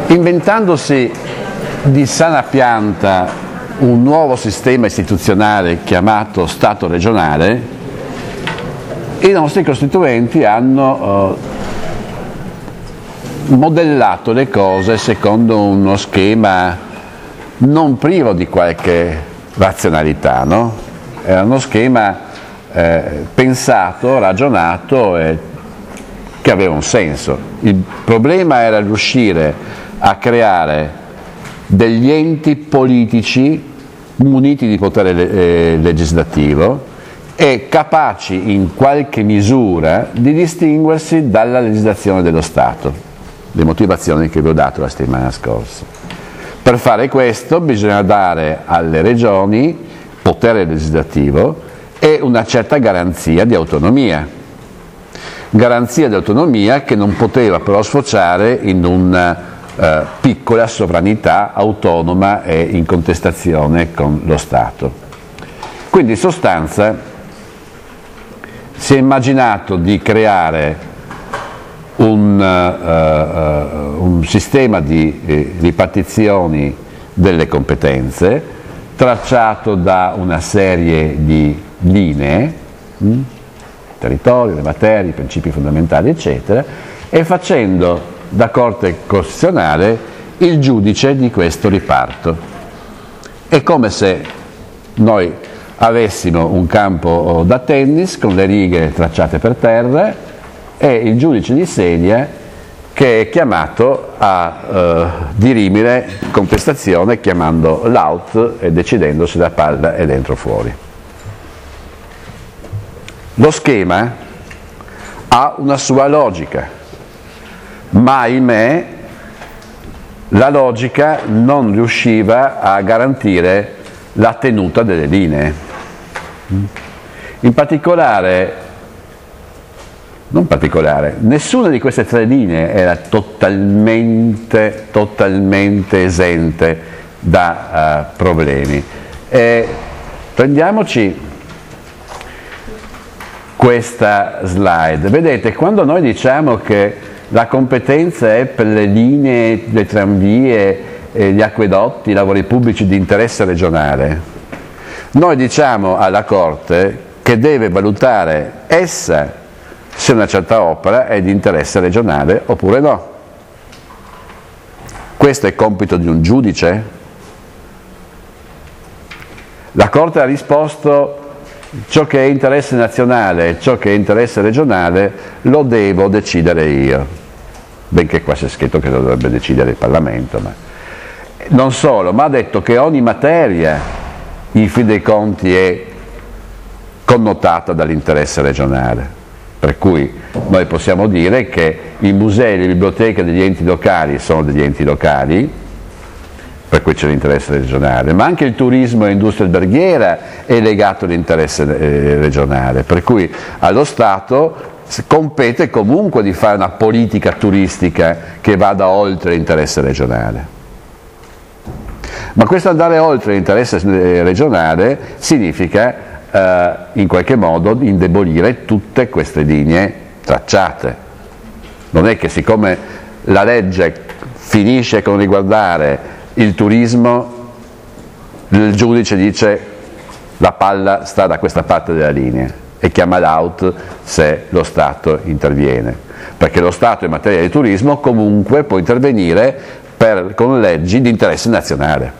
Inventandosi di sana pianta un nuovo sistema istituzionale chiamato Stato regionale, i nostri costituenti hanno modellato le cose secondo uno schema non privo di qualche razionalità, no? Era uno schema pensato, ragionato e che aveva un senso. Il problema era riuscire a creare degli enti politici muniti di potere legislativo e capaci in qualche misura di distinguersi dalla legislazione dello Stato, le motivazioni che vi ho dato la settimana scorsa. Per fare questo bisogna dare alle regioni potere legislativo e una certa garanzia di autonomia che non poteva però sfociare in una piccola sovranità autonoma e in contestazione con lo Stato. Quindi in sostanza si è immaginato di creare un sistema di ripartizioni delle competenze tracciato da una serie di linee, territorio, le materie, i principi fondamentali, eccetera, e facendo da Corte Costituzionale il giudice di questo riparto. È come se noi avessimo un campo da tennis con le righe tracciate per terra e il giudice di sedia che è chiamato a dirimere contestazione chiamando l'out e decidendo se la palla è dentro o fuori. Lo schema ha una sua logica, ma ahimè la logica non riusciva a garantire la tenuta delle linee. Nessuna di queste tre linee era totalmente esente da problemi. Prendiamoci questa slide. Vedete, quando noi diciamo che la competenza è per le linee, le tranvie, gli acquedotti, i lavori pubblici di interesse regionale, noi diciamo alla Corte che deve valutare essa se una certa opera è di interesse regionale oppure no. Questo è compito di un giudice? La Corte ha risposto: ciò che è interesse nazionale e ciò che è interesse regionale lo devo decidere io, benché qua sia scritto che lo dovrebbe decidere il Parlamento. Ma non solo, ma ha detto che ogni materia in fin dei conti è connotata dall'interesse regionale, per cui noi possiamo dire che i musei e le biblioteche degli enti locali sono degli enti locali, per cui c'è l'interesse regionale, ma anche il turismo e l'industria alberghiera è legato all'interesse regionale, per cui allo Stato compete comunque di fare una politica turistica che vada oltre l'interesse regionale. Ma questo andare oltre l'interesse regionale significa in qualche modo indebolire tutte queste linee tracciate. Non è che siccome la legge finisce con riguardare il turismo, il giudice dice la palla sta da questa parte della linea e chiama l'out se lo Stato interviene, perché lo Stato in materia di turismo comunque può intervenire con leggi di interesse nazionale.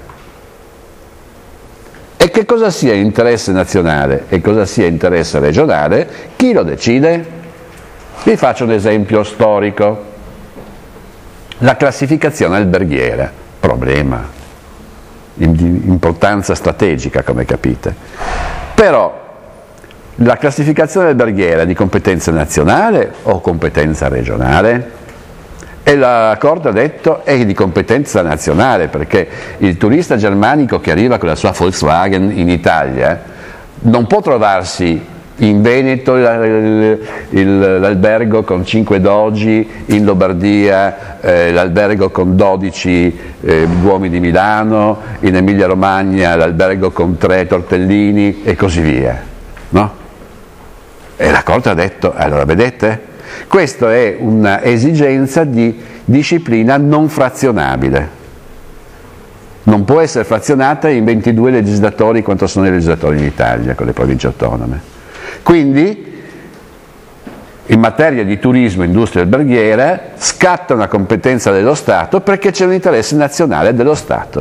E che cosa sia interesse nazionale e cosa sia interesse regionale, chi lo decide? Vi faccio un esempio storico: la classificazione alberghiera. Problema di importanza strategica, come capite. Però la classificazione alberghiera è di competenza nazionale o competenza regionale? E la Corte ha detto è di competenza nazionale, perché il turista germanico che arriva con la sua Volkswagen in Italia non può trovarsi in Veneto l'albergo con 5 dogi, in Lombardia l'albergo con 12 uomini di Milano, in Emilia Romagna l'albergo con 3 tortellini e così via, no? E la Corte ha detto, allora vedete, questa è una esigenza di disciplina non frazionabile. Non può essere frazionata in 22 legislatori quanto sono i legislatori in Italia con le province autonome. Quindi in materia di turismo e industria alberghiera scatta una competenza dello Stato perché c'è un interesse nazionale dello Stato.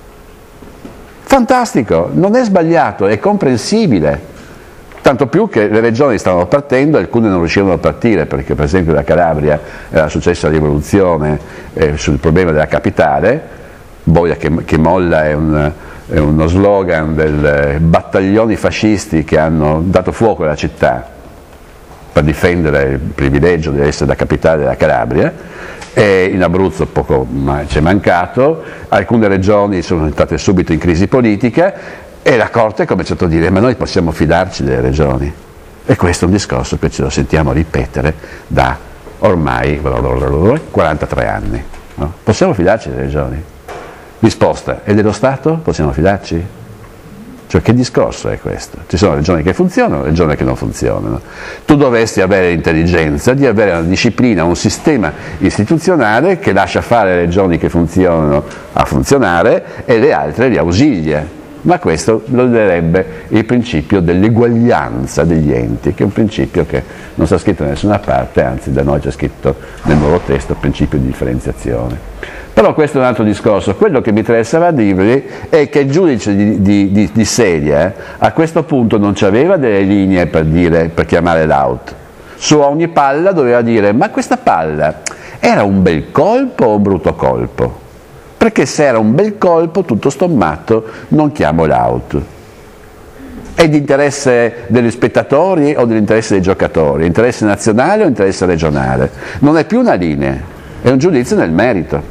Fantastico, non è sbagliato, è comprensibile. Tanto più che le regioni stavano partendo, alcune non riuscivano a partire perché per esempio la Calabria era successa la rivoluzione sul problema della capitale. Boia che molla è uno slogan dei battaglioni fascisti che hanno dato fuoco alla città per difendere il privilegio di essere la capitale della Calabria, e in Abruzzo poco ci è mancato, alcune regioni sono entrate subito in crisi politica e la Corte ha cominciato a dire ma noi possiamo fidarci delle regioni, e questo è un discorso che ce lo sentiamo ripetere da ormai 43 anni, no? Possiamo fidarci delle regioni? Risposta, e dello Stato possiamo fidarci? Cioè che discorso è questo? Ci sono regioni che funzionano e regioni che non funzionano. Tu dovresti avere l'intelligenza di avere una disciplina, un sistema istituzionale che lascia fare le regioni che funzionano a funzionare e le altre li ausilia. Ma questo lo darebbe il principio dell'eguaglianza degli enti, che è un principio che non sta scritto da nessuna parte, anzi da noi c'è scritto nel nuovo testo il principio di differenziazione. Però questo è un altro discorso. Quello che mi interessava dirvi è che il giudice di sedia a questo punto non c'aveva delle linee per chiamare l'out. Su ogni palla doveva dire ma questa palla era un bel colpo o un brutto colpo? Perché se era un bel colpo, tutto sommato, non chiamo l'out. È di interesse degli spettatori o dell'interesse dei giocatori? Interesse nazionale o interesse regionale? Non è più una linea, è un giudizio nel merito.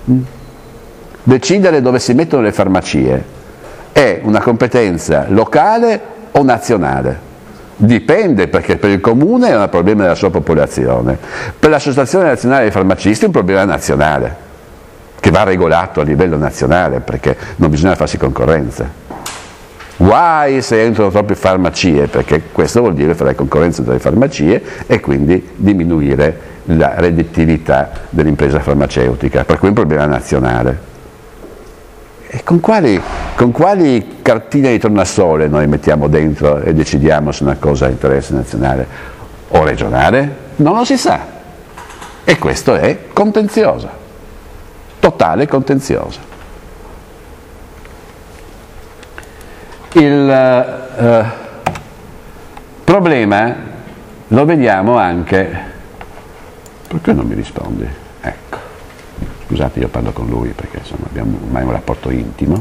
Decidere dove si mettono le farmacie è una competenza locale o nazionale? Dipende, perché per il comune è un problema della sua popolazione, per l'Associazione Nazionale dei Farmacisti è un problema nazionale che va regolato a livello nazionale perché non bisogna farsi concorrenza. Guai se entrano troppe farmacie, perché questo vuol dire fare concorrenza tra le farmacie e quindi diminuire la redditività dell'impresa farmaceutica, per cui è un problema nazionale. E con quali cartine di tornasole noi mettiamo dentro e decidiamo se una cosa ha interesse nazionale o regionale? Non lo si sa. E questo è contenzioso, totale contenzioso. Il problema lo vediamo anche. Perché non mi rispondi? Ecco, scusate, io parlo con lui perché insomma abbiamo ormai un rapporto intimo.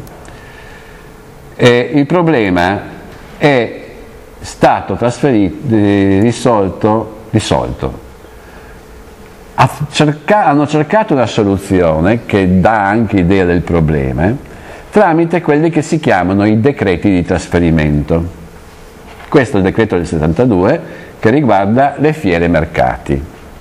Il problema è stato risolto. Hanno cercato una soluzione che dà anche idea del problema tramite quelli che si chiamano i decreti di trasferimento. Questo è il decreto del 72 che riguarda le fiere mercati.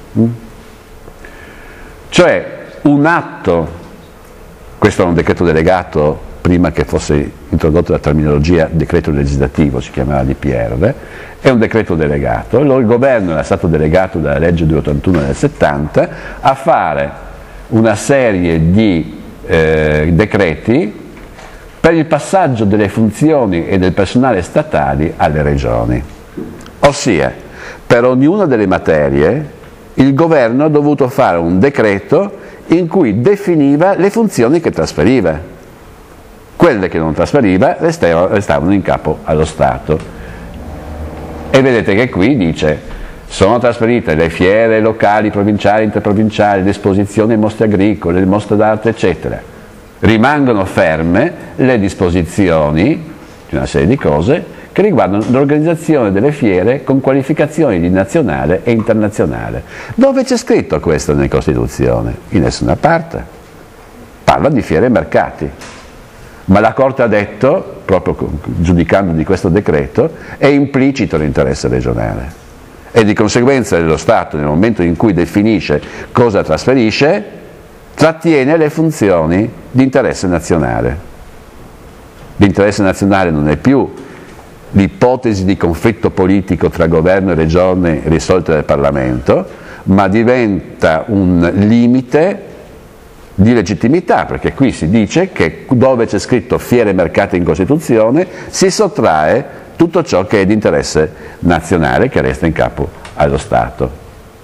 Cioè un atto, questo è un decreto delegato prima che fosse introdotta la terminologia decreto legislativo, si chiamava DPR, è un decreto delegato, il governo era stato delegato dalla legge 281 del 70 a fare una serie di decreti per il passaggio delle funzioni e del personale statali alle regioni. Ossia, per ognuna delle materie il governo ha dovuto fare un decreto in cui definiva le funzioni che trasferiva. Quelle che non trasferiva restavano in capo allo Stato. E vedete che qui dice: sono trasferite le fiere locali, provinciali, interprovinciali, le esposizioni e mostre agricole, le mostre d'arte, eccetera. Rimangono ferme le disposizioni di una serie di cose che riguardano l'organizzazione delle fiere con qualificazioni di nazionale e internazionale. Dove c'è scritto questo nella Costituzione? In nessuna parte. Parla di fiere e mercati. Ma la Corte ha detto, proprio giudicando di questo decreto, è implicito l'interesse regionale. E di conseguenza lo Stato, nel momento in cui definisce cosa trasferisce, trattiene le funzioni di interesse nazionale. L'interesse nazionale non è più l'ipotesi di conflitto politico tra governo e regione risolta dal Parlamento, ma diventa un limite di legittimità, perché qui si dice che dove c'è scritto fiere e mercati in Costituzione si sottrae tutto ciò che è di interesse nazionale, che resta in capo allo Stato.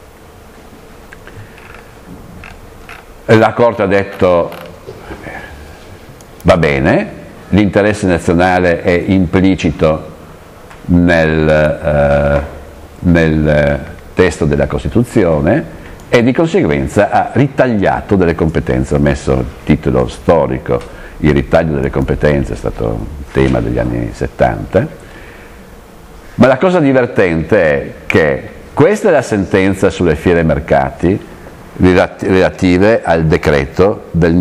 La Corte ha detto va bene, l'interesse nazionale è implicito nel testo della Costituzione e di conseguenza ha ritagliato delle competenze, ha messo il titolo storico, il ritaglio delle competenze è stato un tema degli anni 70, ma la cosa divertente è che questa è la sentenza sulle fiere e mercati relative al decreto del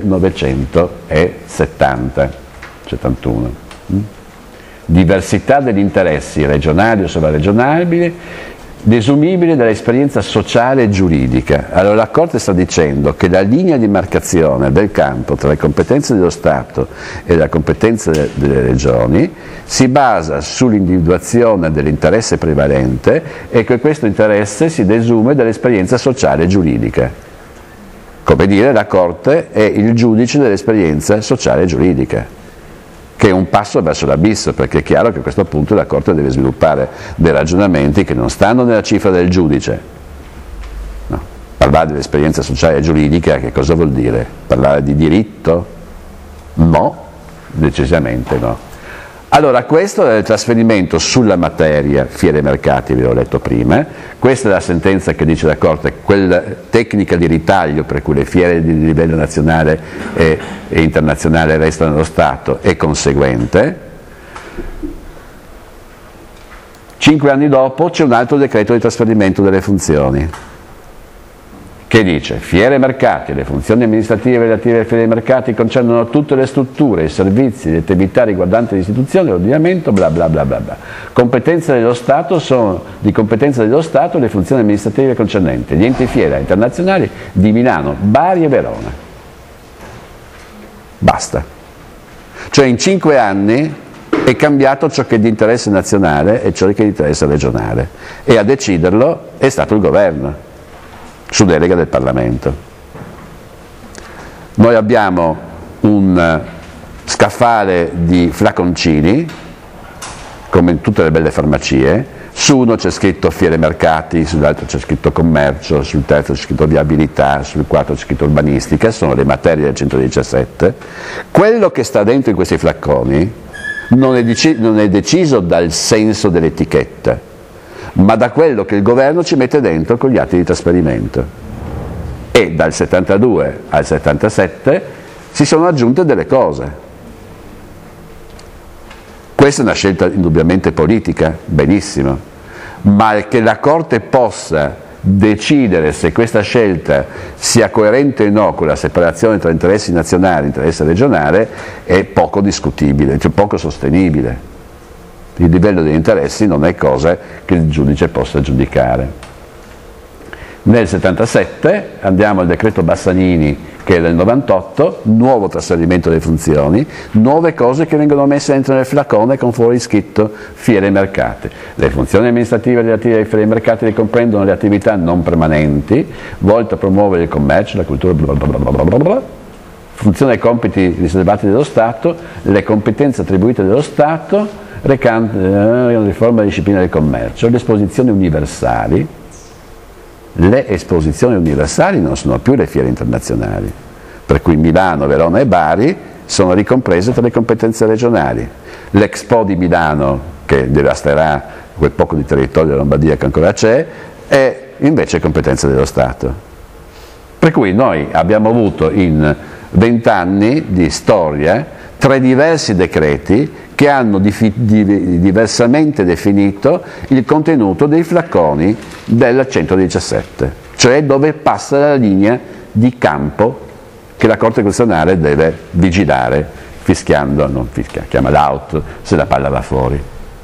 1971. Diversità degli interessi regionali o sovraregionali desumibili dall'esperienza sociale e giuridica. Allora la Corte sta dicendo che la linea di marcazione del campo tra le competenze dello Stato e la competenza delle regioni si basa sull'individuazione dell'interesse prevalente e che questo interesse si desume dall'esperienza sociale e giuridica. Come dire, la Corte è il giudice dell'esperienza sociale e giuridica, che è un passo verso l'abisso, perché è chiaro che a questo punto la Corte deve sviluppare dei ragionamenti che non stanno nella cifra del giudice. No. Parlare dell'esperienza sociale e giuridica, che cosa vuol dire? Parlare di diritto? No, decisamente no. Allora, questo è il trasferimento sulla materia, fiere e mercati, vi ho letto prima, questa è la sentenza che dice la Corte, quella tecnica di ritaglio per cui le fiere di livello nazionale e internazionale restano nello Stato è conseguente. 5 anni dopo c'è un altro decreto di trasferimento delle funzioni, che dice fiere e mercati, le funzioni amministrative relative alle fiere e mercati concernono tutte le strutture, i servizi, le attività riguardanti l'istituzione, l'ordinamento, bla bla bla bla bla. Competenza dello Stato sono di competenza dello Stato le funzioni amministrative concernenti gli enti fiera internazionali di Milano, Bari e Verona. Basta. Cioè in 5 anni è cambiato ciò che è di interesse nazionale e ciò che è di interesse regionale, e a deciderlo è stato il governo, su delega del Parlamento. Noi abbiamo un scaffale di flaconcini, come in tutte le belle farmacie, su uno c'è scritto fiere e mercati, sull'altro c'è scritto commercio, sul terzo c'è scritto viabilità, sul quarto c'è scritto urbanistica, sono le materie del 117. Quello che sta dentro in questi flacconi non è deciso dal senso dell'etichetta, ma da quello che il governo ci mette dentro con gli atti di trasferimento. E dal 72 al 77 si sono aggiunte delle cose. Questa è una scelta indubbiamente politica, benissimo, ma che la Corte possa decidere se questa scelta sia coerente o no con la separazione tra interessi nazionali e interesse regionale è poco discutibile, cioè poco sostenibile. Il livello degli interessi non è cosa che il giudice possa giudicare. Nel 77 andiamo al decreto Bassanini, che è del 98, nuovo trasferimento delle funzioni, nuove cose che vengono messe dentro nel flacone con fuori scritto fiere e mercati. Le funzioni amministrative relative ai fiere e mercati ricomprendono le attività non permanenti volte a promuovere il commercio, la cultura, bla bla bla bla bla bla, funzione e compiti riservati dello Stato, le competenze attribuite dallo Stato, recante riforma della disciplina del commercio, le esposizioni universali. Le esposizioni universali non sono più le fiere internazionali, per cui Milano, Verona e Bari sono ricomprese tra le competenze regionali. L'Expo di Milano, che devasterà quel poco di territorio della Lombardia che ancora c'è, è invece competenza dello Stato. Per cui noi abbiamo avuto in 20 anni di storia 3 diversi decreti che hanno diversamente definito il contenuto dei flacconi del 117, cioè dove passa la linea di campo che la Corte Costituzionale deve vigilare, fischiando, non fischia, chiama l'out se la palla va fuori.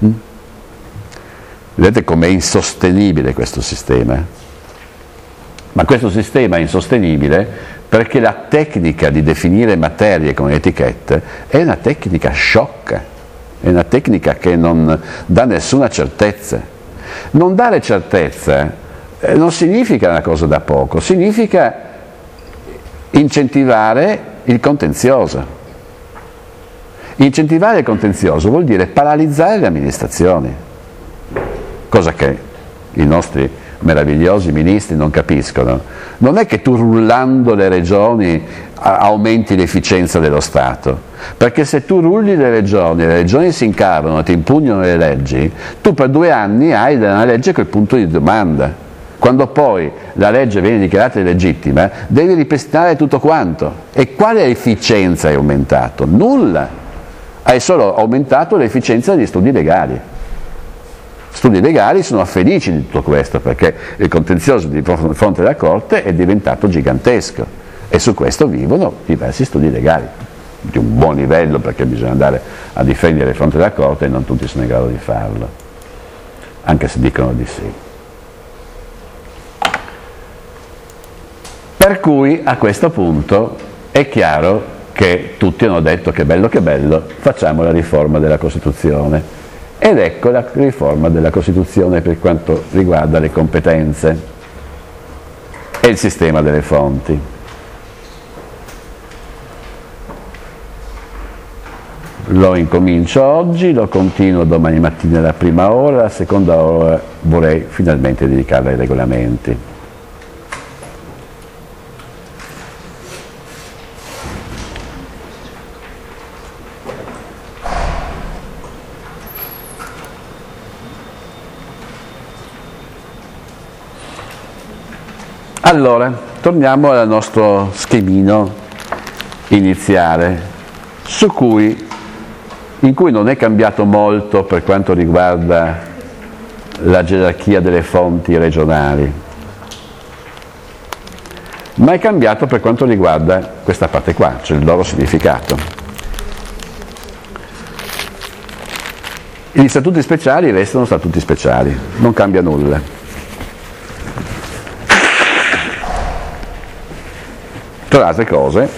Vedete com'è insostenibile questo sistema? Ma questo sistema è insostenibile perché la tecnica di definire materie con etichette è una tecnica sciocca, è una tecnica che non dà nessuna certezza. Non dare certezza non significa una cosa da poco, significa incentivare il contenzioso. Incentivare il contenzioso vuol dire paralizzare le amministrazioni, cosa che i nostri meravigliosi ministri non capiscono. Non è che tu rullando le regioni aumenti l'efficienza dello Stato, perché se tu rulli le regioni si incarnano, ti impugnano le leggi, tu per 2 anni hai una legge col punto di domanda. Quando poi la legge viene dichiarata illegittima, devi ripristinare tutto quanto. E quale efficienza hai aumentato? Nulla. Hai solo aumentato l'efficienza degli studi legali. Studi legali sono felici di tutto questo, perché il contenzioso di fronte alla Corte è diventato gigantesco e su questo vivono diversi studi legali di un buon livello, perché bisogna andare a difendere di fronte alla Corte e non tutti sono in grado di farlo, anche se dicono di sì. Per cui a questo punto è chiaro che tutti hanno detto che bello, facciamo la riforma della Costituzione. Ed ecco la riforma della Costituzione per quanto riguarda le competenze e il sistema delle fonti. Lo incomincio oggi, lo continuo domani mattina alla prima ora, la seconda ora vorrei finalmente dedicarla ai regolamenti. Allora, torniamo al nostro schemino iniziale, in cui non è cambiato molto per quanto riguarda la gerarchia delle fonti regionali, ma è cambiato per quanto riguarda questa parte qua, cioè il loro significato. Gli statuti speciali restano statuti speciali, non cambia nulla. Tra le altre cose,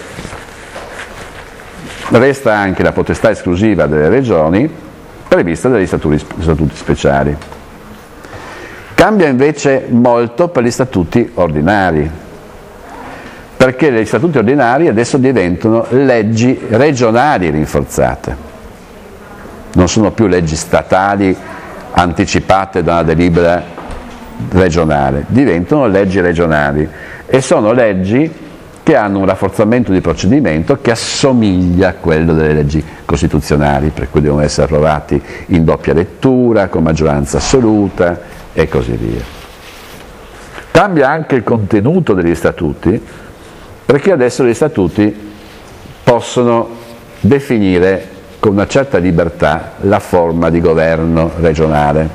resta anche la potestà esclusiva delle regioni prevista dagli statuti speciali. Cambia invece molto per gli statuti ordinari, perché gli statuti ordinari adesso diventano leggi regionali rinforzate. Non sono più leggi statali anticipate da una delibera regionale, diventano leggi regionali e sono leggi che hanno un rafforzamento di procedimento che assomiglia a quello delle leggi costituzionali, per cui devono essere approvati in doppia lettura, con maggioranza assoluta e così via. Cambia anche il contenuto degli statuti, perché adesso gli statuti possono definire con una certa libertà la forma di governo regionale.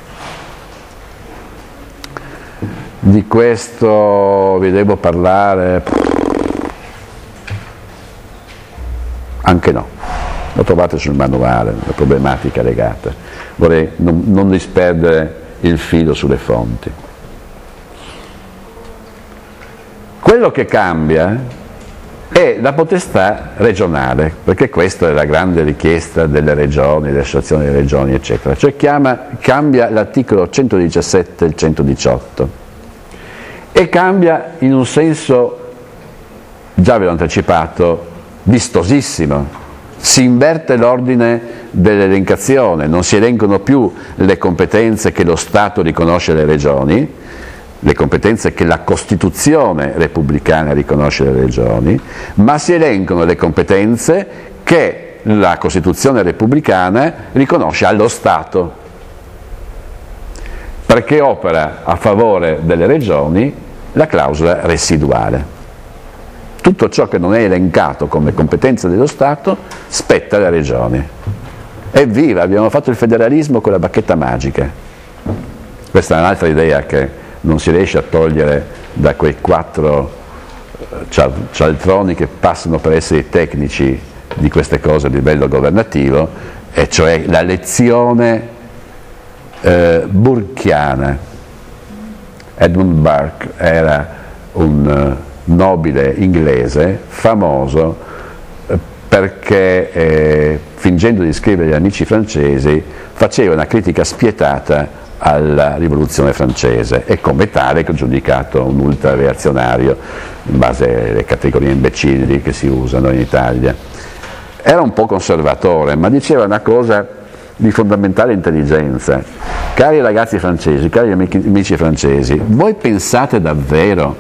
Di questo vi devo parlare? Anche no, lo trovate sul manuale, la problematica legata. Vorrei non disperdere il filo sulle fonti. Quello che cambia è la potestà regionale, perché questa è la grande richiesta delle regioni, delle associazioni delle regioni, eccetera. Cioè cambia l'articolo 117 e il 118. E cambia in un senso, già ve l'ho anticipato, vistosissimo. Si inverte l'ordine dell'elencazione, non si elencano più le competenze che lo Stato riconosce alle regioni, le competenze che la Costituzione repubblicana riconosce alle regioni, ma si elencano le competenze che la Costituzione repubblicana riconosce allo Stato, perché opera a favore delle regioni la clausola residuale. Tutto ciò che non è elencato come competenza dello Stato spetta alle regioni. Evviva, abbiamo fatto il federalismo con la bacchetta magica. Questa è un'altra idea che non si riesce a togliere da quei 4 cialtroni che passano per essere i tecnici di queste cose a livello governativo, e cioè la lezione burkeana. Edmund Burke era un nobile inglese famoso perché fingendo di scrivere agli amici francesi faceva una critica spietata alla rivoluzione francese e come tale giudicato un ultrareazionario in base alle categorie imbecilli che si usano in Italia. Era un po' conservatore, ma diceva una cosa di fondamentale intelligenza. Cari ragazzi francesi, cari amici francesi, voi pensate davvero,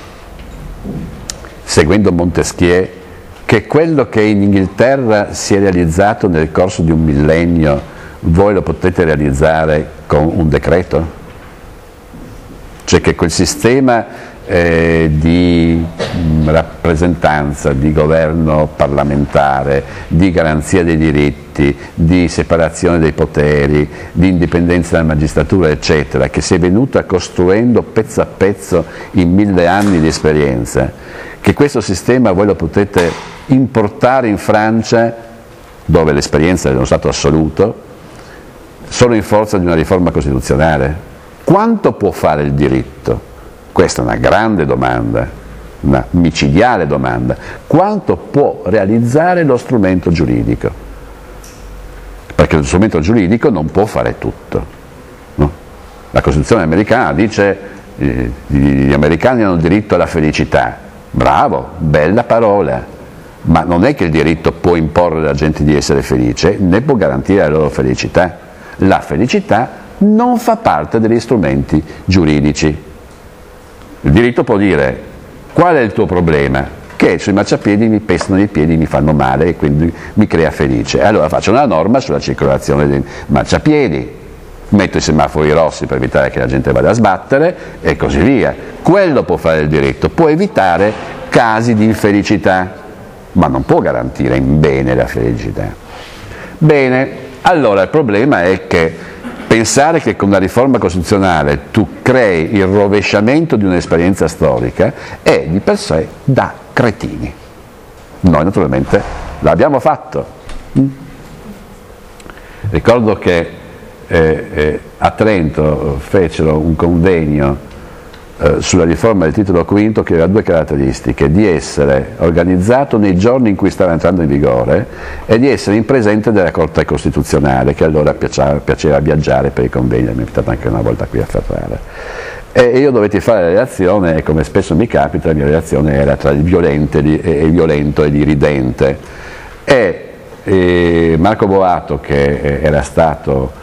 seguendo Montesquieu, che quello che in Inghilterra si è realizzato nel corso di un millennio voi lo potete realizzare con un decreto? Cioè che quel sistema di rappresentanza, di governo parlamentare, di garanzia dei diritti, di separazione dei poteri, di indipendenza della magistratura, eccetera, che si è venuta costruendo pezzo a pezzo in 1000 anni di esperienza, che questo sistema voi lo potete importare in Francia, dove l'esperienza è dello Stato assoluto, solo in forza di una riforma costituzionale. Quanto può fare il diritto? Questa è una grande domanda, una micidiale domanda. Quanto può realizzare lo strumento giuridico? Perché lo strumento giuridico non può fare tutto, no? La Costituzione americana dice gli americani hanno il diritto alla felicità. Bravo, bella parola, ma non è che il diritto può imporre alla gente di essere felice, né può garantire la loro felicità. La felicità non fa parte degli strumenti giuridici. Il diritto può dire: qual è il tuo problema? Che sui marciapiedi mi pestano i piedi, mi fanno male e quindi mi crea felice. Allora faccio una norma sulla circolazione dei marciapiedi, metto i semafori rossi per evitare che la gente vada a sbattere e così via. Quello può fare il diritto, può evitare casi di infelicità, ma non può garantire in bene la felicità. Bene, allora il problema è che pensare che con la riforma costituzionale tu crei il rovesciamento di un'esperienza storica è di per sé da cretini. Noi naturalmente l'abbiamo fatto. Ricordo che a Trento fecero un convegno sulla riforma del titolo V che aveva due caratteristiche: di essere organizzato nei giorni in cui stava entrando in vigore e di essere in presenza della Corte Costituzionale, che allora piaceva viaggiare per i convegni. Mi è capitato anche una volta qui a Ferrara e io dovetti fare la relazione e, come spesso mi capita, la mia relazione era tra il violento e l'irridente e Marco Boato, che era stato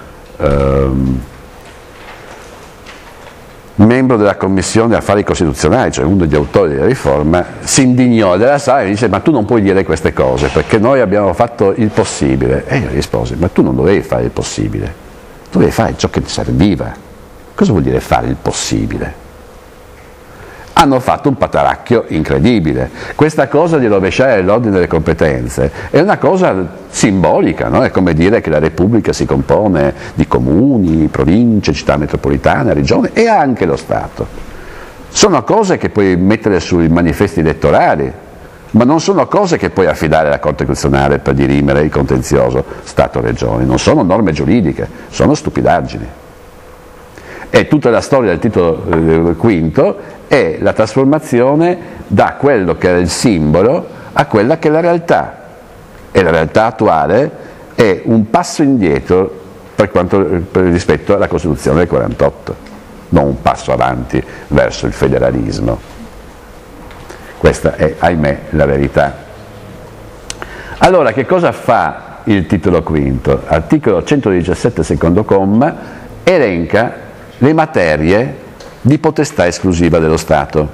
membro della Commissione Affari Costituzionali, cioè uno degli autori della riforma, si indignò della sala e dice: ma tu non puoi dire queste cose perché noi abbiamo fatto il possibile. E io risposi: ma tu non dovevi fare il possibile, dovevi fare ciò che ti serviva. Cosa vuol dire fare il possibile? Hanno fatto un pataracchio incredibile. Questa cosa di rovesciare l'ordine delle competenze è una cosa simbolica, no? È come dire che la Repubblica si compone di comuni, province, città metropolitane, regioni e anche lo Stato. Sono cose che puoi mettere sui manifesti elettorali, ma non sono cose che puoi affidare alla Corte Costituzionale per dirimere il contenzioso Stato-Regioni. Non sono norme giuridiche, sono stupidaggini. E tutta la storia del titolo V è la trasformazione da quello che era il simbolo a quella che è la realtà. E la realtà attuale è un passo indietro rispetto alla Costituzione del 48, non un passo avanti verso il federalismo. Questa è, ahimè, la verità. Allora, che cosa fa il titolo V? Articolo 117, secondo comma, elenca le materie di potestà esclusiva dello Stato.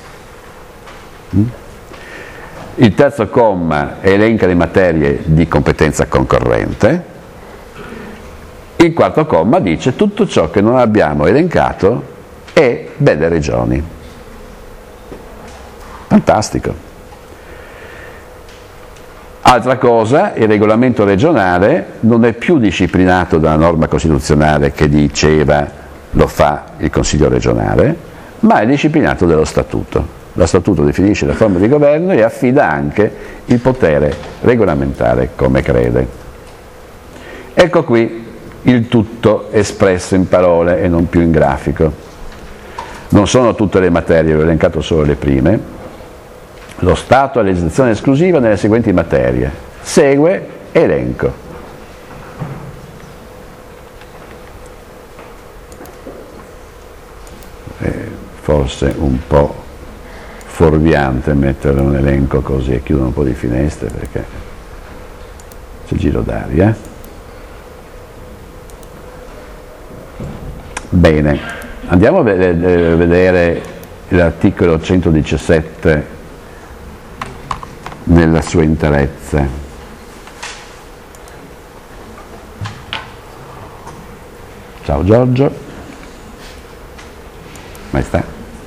Il terzo comma elenca le materie di competenza concorrente. Il quarto comma dice: tutto ciò che non abbiamo elencato è delle regioni. Fantastico. Altra cosa, il regolamento regionale non è più disciplinato dalla norma costituzionale che diceva lo fa il Consiglio regionale, ma è disciplinato dallo Statuto. Lo Statuto definisce la forma di governo e affida anche il potere regolamentare come crede. Ecco qui il tutto espresso in parole e non più in grafico. Non sono tutte le materie, ho elencato solo le prime. Lo Stato ha legislazione esclusiva nelle seguenti materie. Segue elenco. è forse un po' fuorviante mettere un elenco così e chiudere un po' di finestre perché c'è giro d'aria. Bene, andiamo a vedere l'articolo 117 nella sua interezza. Ciao Giorgio. Maestà.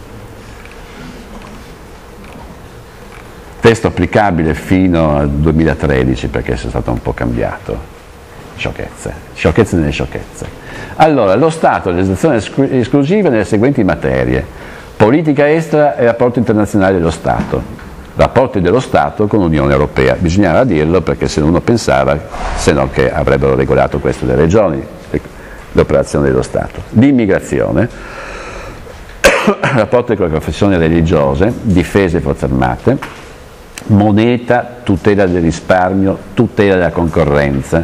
Testo applicabile fino al 2013 perché è stato un po' cambiato. Sciocchezze nelle sciocchezze. Allora, lo Stato, legislazione esclusiva nelle seguenti materie: politica estera e rapporti internazionali dello Stato. Rapporti dello Stato con l'Unione Europea. Bisognava dirlo perché se uno pensava, se no che avrebbero regolato questo le regioni, le operazioni dello Stato. L'immigrazione, rapporti con le confessioni religiose, difesa e forze armate, moneta, tutela del risparmio, tutela della concorrenza,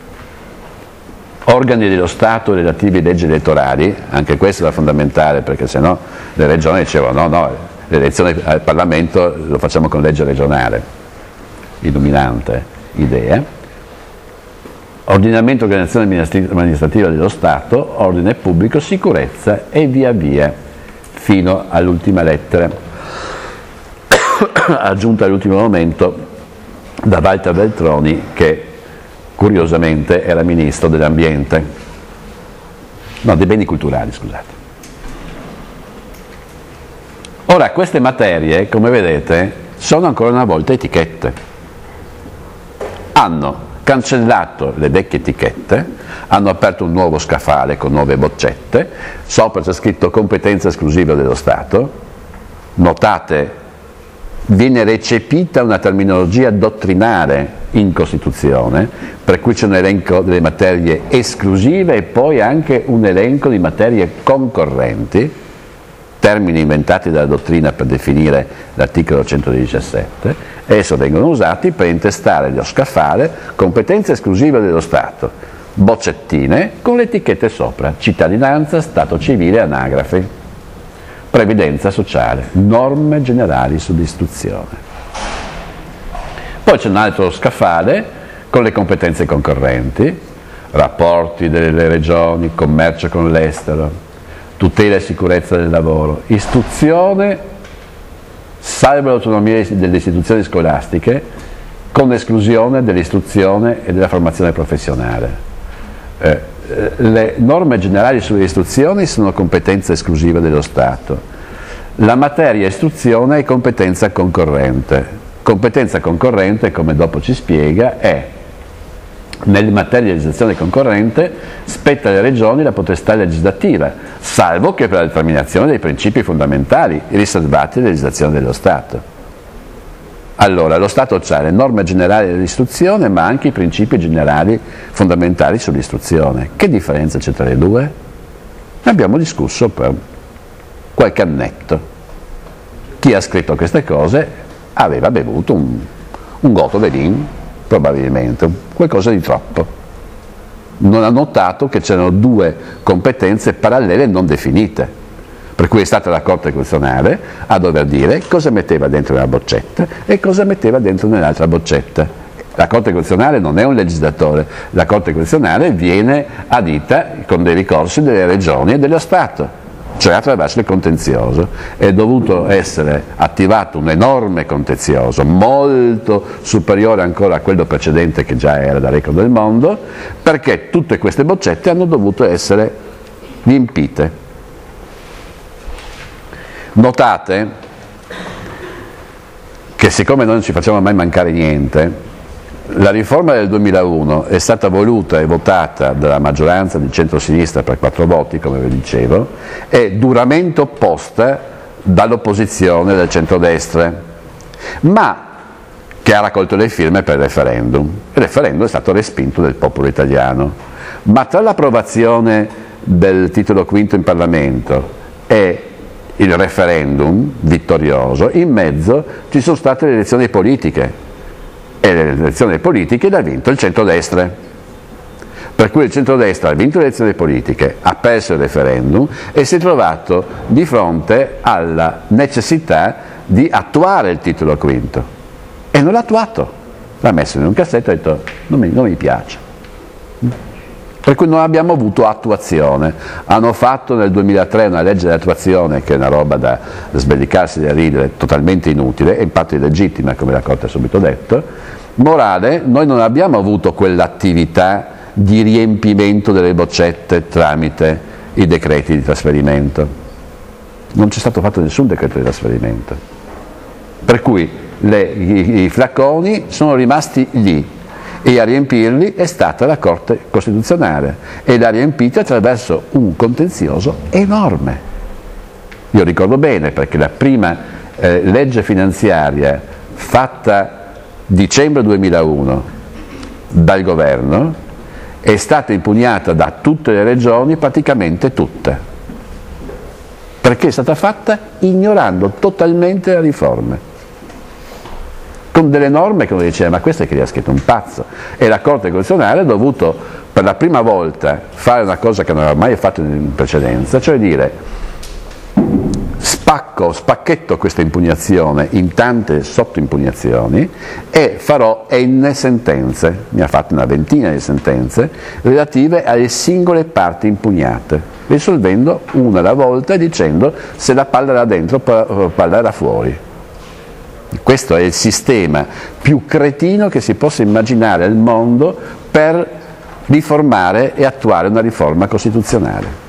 organi dello Stato relativi a leggi elettorali, anche questo era fondamentale perché sennò le regioni dicevano no, l'elezione al Parlamento lo facciamo con legge regionale, illuminante idea. Ordinamento e organizzazione amministrativa dello Stato, ordine pubblico, sicurezza e via via fino all'ultima lettera aggiunta all'ultimo momento da Walter Veltroni, che curiosamente era ministro dell'ambiente, no, dei beni culturali, scusate. Ora, queste materie, come vedete, sono ancora una volta etichette. Hanno cancellato le vecchie etichette, hanno aperto un nuovo scaffale con nuove boccette, sopra c'è scritto competenza esclusiva dello Stato, notate, viene recepita una terminologia dottrinale in Costituzione, per cui c'è un elenco delle materie esclusive e poi anche un elenco di materie concorrenti, termini inventati dalla dottrina per definire l'articolo 117, e adesso vengono usati per intestare lo scaffale competenze esclusive dello Stato, boccettine con le etichette sopra, cittadinanza, stato civile, anagrafi, previdenza sociale, norme generali sull'istruzione. Poi c'è un altro scaffale con le competenze concorrenti, rapporti delle regioni, commercio con l'estero, tutela e sicurezza del lavoro, istruzione, salvo l'autonomia delle istituzioni scolastiche, con esclusione dell'istruzione e della formazione professionale. Le norme generali sulle istruzioni sono competenza esclusiva dello Stato. La materia istruzione è competenza concorrente. Competenza concorrente, come dopo ci spiega, è nelle materie di legislazione concorrente spetta alle regioni la potestà legislativa, salvo che per la determinazione dei principi fondamentali riservati alla legislazione dello Stato. Allora, lo Stato ha le norme generali dell'istruzione, ma anche i principi generali fondamentali sull'istruzione. Che differenza c'è tra le due? Ne abbiamo discusso per qualche annetto. Chi ha scritto queste cose aveva bevuto un gotto di vino, probabilmente, qualcosa di troppo. Non ha notato che c'erano due competenze parallele non definite, per cui è stata la Corte Costituzionale a dover dire cosa metteva dentro una boccetta e cosa metteva dentro nell'altra boccetta. La Corte Costituzionale non è un legislatore, la Corte Costituzionale viene adita con dei ricorsi delle regioni e dello Stato, cioè attraverso il contenzioso. È dovuto essere attivato un enorme contenzioso, molto superiore ancora a quello precedente che già era da record del mondo, perché tutte queste boccette hanno dovuto essere riempite. Notate che siccome noi non ci facciamo mai mancare niente, la riforma del 2001 è stata voluta e votata dalla maggioranza di centrosinistra per 4 voti, come vi dicevo, e duramente opposta dall'opposizione del centrodestra, ma che ha raccolto le firme per il referendum. Il referendum è stato respinto dal popolo italiano, ma tra l'approvazione del titolo quinto in Parlamento e il referendum vittorioso, in mezzo ci sono state le elezioni politiche, e le elezioni politiche le ha vinto il centrodestra. Per cui il centrodestra ha vinto le elezioni politiche, ha perso il referendum e si è trovato di fronte alla necessità di attuare il titolo quinto. E non l'ha attuato, l'ha messo in un cassetto e ha detto non mi piace. Per cui non abbiamo avuto attuazione. Hanno fatto nel 2003 una legge di attuazione che è una roba da sbellicarsi da ridere, totalmente inutile e infatti illegittima, come la Corte ha subito detto. Morale, noi non abbiamo avuto quell'attività di riempimento delle boccette tramite i decreti di trasferimento. Non c'è stato fatto nessun decreto di trasferimento. Per cui i flacconi sono rimasti lì e a riempirli è stata la Corte Costituzionale e l'ha riempita attraverso un contenzioso enorme. Io ricordo bene perché la prima legge finanziaria fatta dicembre 2001 dal governo è stata impugnata da tutte le regioni, praticamente tutte, perché è stata fatta ignorando totalmente le riforme, con delle norme che uno diceva ma questo è che gli ha scritto un pazzo, e la Corte Costituzionale ha dovuto per la prima volta fare una cosa che non aveva mai fatto in precedenza, cioè dire spacchetto questa impugnazione in tante sottoimpugnazioni e farò n sentenze, ne ha fatte una ventina di sentenze relative alle singole parti impugnate, risolvendo una alla volta e dicendo se la palla era dentro o palla era fuori. Questo è il sistema più cretino che si possa immaginare al mondo per riformare e attuare una riforma costituzionale.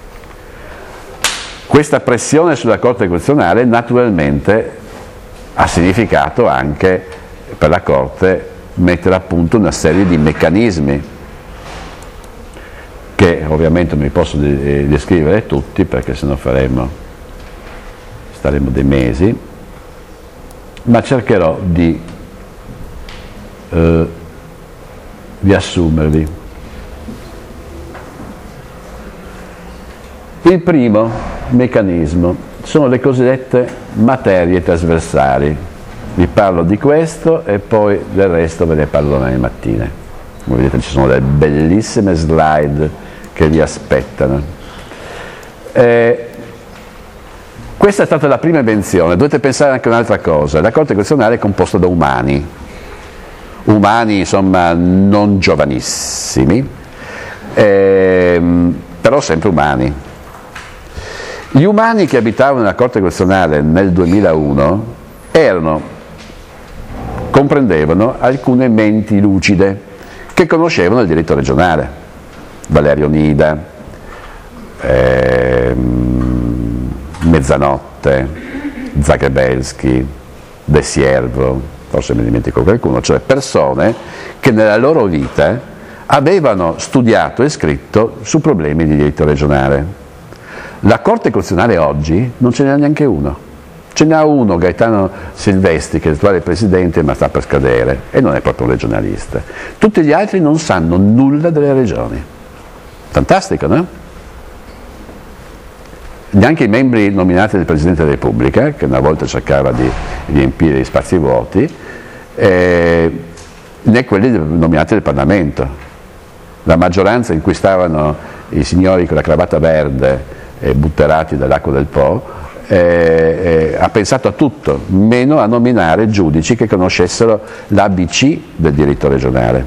Questa pressione sulla Corte Costituzionale naturalmente ha significato anche per la Corte mettere a punto una serie di meccanismi che ovviamente non vi posso descrivere tutti perché sennò staremo dei mesi, ma cercherò di assumervi. Il primo meccanismo sono le cosiddette materie trasversali. Vi parlo di questo e poi del resto ve ne parlo domani mattina. Come vedete ci sono delle bellissime slide che vi aspettano. Questa è stata la prima invenzione. Dovete pensare anche a un'altra cosa: la Corte Costituzionale è composta da umani insomma non giovanissimi, però sempre umani. Gli umani che abitavano nella Corte Costituzionale nel 2001 comprendevano alcune menti lucide che conoscevano il diritto regionale. Valerio Nida, Mezzanotte, Zagrebelsky, De Siervo, forse me ne dimentico qualcuno, cioè persone che nella loro vita avevano studiato e scritto su problemi di diritto regionale. La Corte Costituzionale oggi non ce n'è neanche uno. Ce n'ha uno, Gaetano Silvestri, che è l'attuale presidente, ma sta per scadere, e non è proprio un regionalista. Tutti gli altri non sanno nulla delle regioni. Fantastico, no? Neanche i membri nominati dal Presidente della Repubblica, che una volta cercava di riempire gli spazi vuoti, né quelli nominati dal Parlamento. La maggioranza in cui stavano i signori con la cravatta verde butterati dall'acqua del Po, ha pensato a tutto, meno a nominare giudici che conoscessero l'ABC del diritto regionale.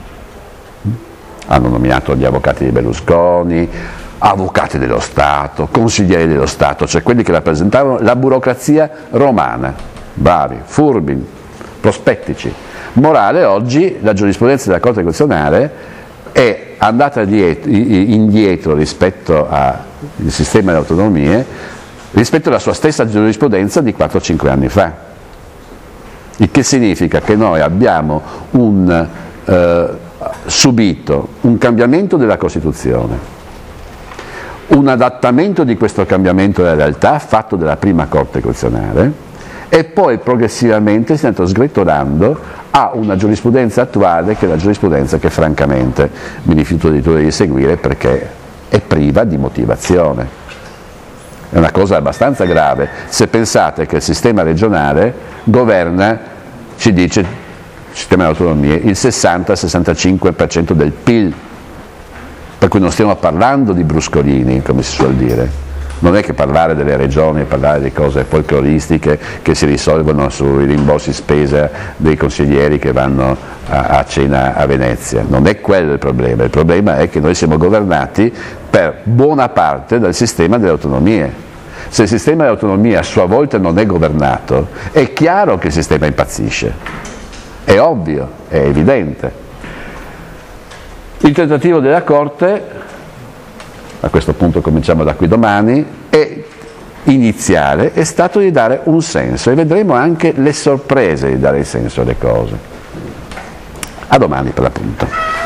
Hanno nominato gli avvocati di Berlusconi, avvocati dello Stato, consiglieri dello Stato, cioè quelli che rappresentavano la burocrazia romana, bravi, furbi, prospettici. Morale, oggi la giurisprudenza della Corte Costituzionale è andata indietro rispetto al sistema delle autonomie, rispetto alla sua stessa giurisprudenza di 4-5 anni fa. Il che significa che noi abbiamo subito un cambiamento della Costituzione, un adattamento di questo cambiamento alla realtà fatto dalla prima Corte Costituzionale, e poi progressivamente si è andato sgretolando a una giurisprudenza attuale che è la giurisprudenza che francamente mi rifiuto di seguire perché è priva di motivazione. È una cosa abbastanza grave se pensate che il sistema regionale governa, ci dice il sistema delle autonomie, il 60-65% del PIL Per cui non stiamo parlando di bruscolini, come si suol dire. Non è che parlare delle regioni, parlare di cose folcloristiche che si risolvono sui rimborsi spesa dei consiglieri che vanno a cena a Venezia. Non è quello il problema è che noi siamo governati per buona parte dal sistema delle autonomie. Se il sistema delle autonomie a sua volta non è governato, è chiaro che il sistema impazzisce. È ovvio, è evidente. Il tentativo della Corte, a questo punto cominciamo da qui domani, iniziale è stato di dare un senso e vedremo anche le sorprese di dare il senso alle cose. A domani per l'appunto.